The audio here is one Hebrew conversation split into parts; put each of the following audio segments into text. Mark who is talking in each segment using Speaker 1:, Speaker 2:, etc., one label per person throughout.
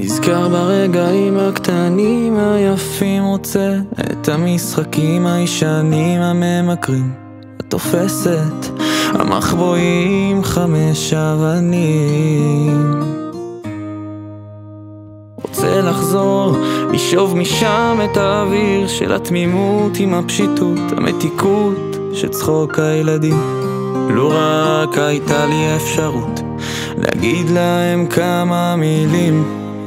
Speaker 1: נזכר ברגעים הקטנים היפים, רוצה את המשחקים הישנים הממכרים, התופסת, המחבואים, 5 אבנים. רוצה לחזור, לשאוב משם את האוויר של התמימות עם הפשיטות, המתיקות שצחוק הילדים. לו רק הייתה לי אפשרות להגיד להם כמה מילים.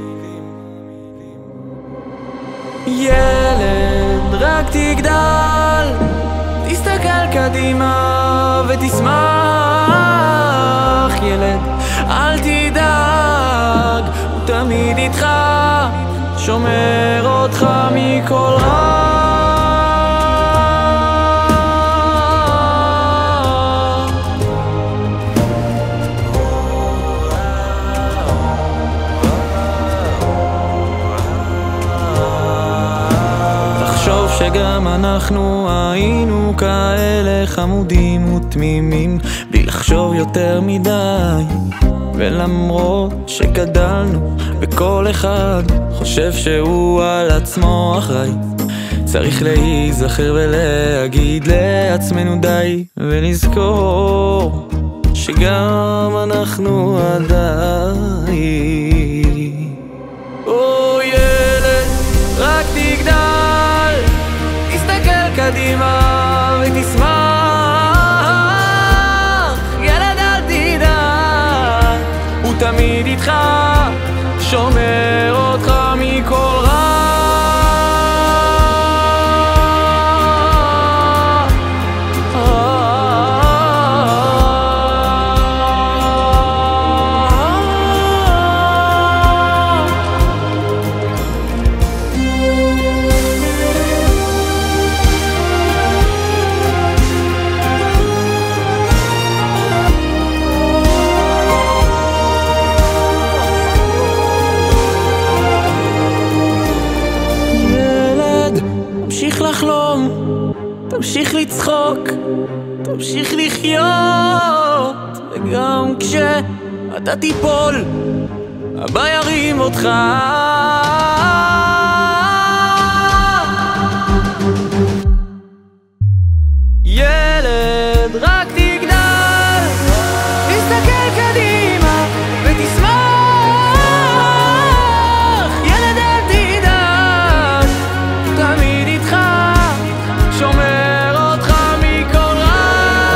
Speaker 1: ילד, רק תגדל, תסתכל קדימה ותשמח. ילד, אל תדאג, הוא תמיד איתך, שומר אותך מכל רע. תחשוב שגם אנחנו היינו כאלה חמודים ותמימים, בלי לחשוב יותר מדי. ולמרות שגדלנו וכל אחד חושב שהוא על עצמו אחראי, צריך להיזכר ולהגיד לעצמנו די, ולזכור שגם אנחנו עדיין. או ילד, רק תגדל, תסתכל קדימה ותשמח. ילד, אל תדאג, הוא תמיד איתך, שומר אותך מכל רע. תמשיך לחלום, תמשיך לצחוק, תמשיך לחיות, וגם כשאתה תיפול, אבא ירים אותך. ילד, רק תגדל, תסתכל קדימה ותשמח. ילד, אל תדאג, תמיד איתך, שומר אותך מכל רע.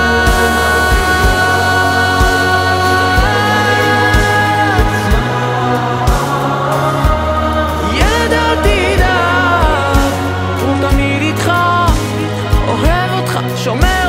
Speaker 1: ילד, אל תדאג, הוא תמיד איתך, אוהב אותך, שומר